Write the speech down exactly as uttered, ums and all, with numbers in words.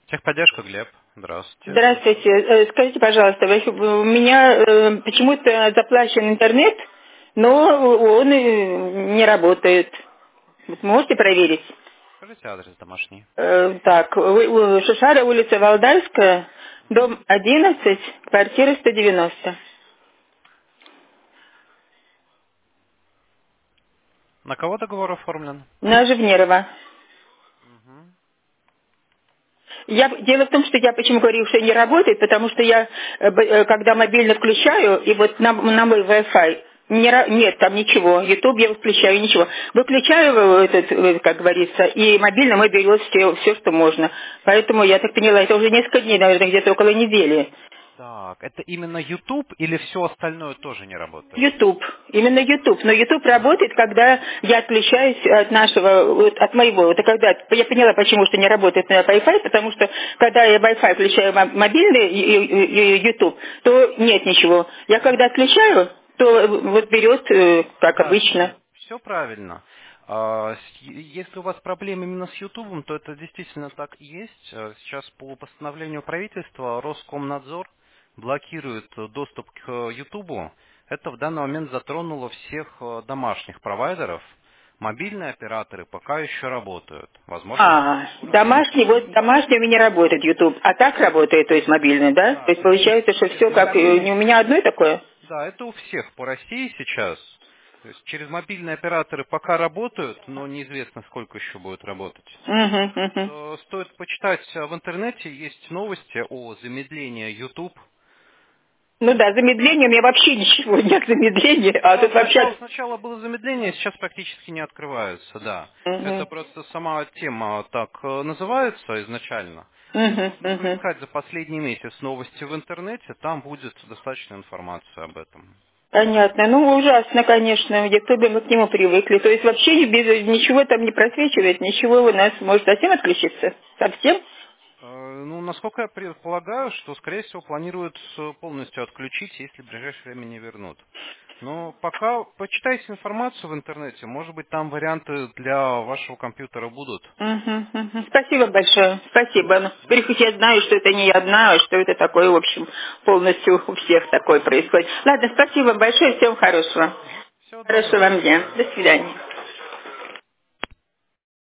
Техподдержка, Глеб. Здравствуйте. Здравствуйте. Э, Скажите, пожалуйста, вы- у меня э, почему-то заплачен интернет, но он э, не работает. Вот можете проверить? Скажите адрес домашний. Э, Так, у- у- Шишара, улица Валдайская, дом одиннадцать, квартира сто девяносто. На кого договор оформлен? На Живнерова. Мгм. Я, дело в том, что я почему говорю, что не работает, потому что я, э, б- э, когда мобильно включаю, и вот на, на мой Wi-Fi, не ра- нет там ничего, YouTube я включаю, ничего. Выключаю э, этот, э, как говорится, и мобильно мой берет все, все, что можно. Поэтому я так поняла, это уже несколько дней, наверное, где-то около недели. Так, это именно YouTube или все остальное тоже не работает? YouTube, именно YouTube. Но YouTube работает, когда я отключаюсь от нашего, вот от моего. Это когда, я поняла, почему что не работает на Wi-Fi, потому что когда я Wi-Fi включаю мо- мобильный и- и- и YouTube, то нет ничего. Я когда отключаю, то вот берет, э, как Да, обычно. все правильно. А, с- Если у вас проблемы именно с YouTube, то это действительно так и есть. А, Сейчас по постановлению правительства Роскомнадзор блокирует э, доступ к YouTube. Это в данный момент затронуло всех э, домашних провайдеров. Мобильные операторы пока еще работают. Возможно, А, скоро домашний, вот переключат. домашний у меня не работает YouTube, а так работает, то есть мобильный, да? То Да, есть это у получается, что все всех. как, э, не у меня одной такое? Да, это у всех по России сейчас. То есть через мобильные операторы пока работают, но неизвестно, сколько еще будут работать. Угу, угу. Э, Стоит почитать э, в интернете, есть новости о замедлении YouTube. Ну да, замедление у меня вообще ничего нет замедления, а Да, тут сначала, вообще... сначала было замедление, сейчас практически не открываются, да. Это Мгм. просто сама тема так э, называется изначально. Мгм, Можно мгм. поискать за последний месяц новости в интернете, там будет достаточно информации об этом. Понятно. Ну, ужасно, конечно. В Ютубе мы к нему привыкли. То есть вообще без, ничего там не просвечивает, ничего у нас может совсем отключиться? Совсем? Э, Ну, насколько я предполагаю, что, скорее всего, планируют э, полностью отключить, если в ближайшее время не вернут. Но пока почитайте информацию в интернете, может быть, там варианты для вашего компьютера будут. Мгм, мгм. Спасибо большое. Спасибо. Ну, теперь хоть я знаю, что это не я одна, а что это такое, в общем, полностью у всех такое происходит. Ладно, спасибо большое. Всем хорошего. Всего доброго, Хорошего до вам дня. свидания. До свидания.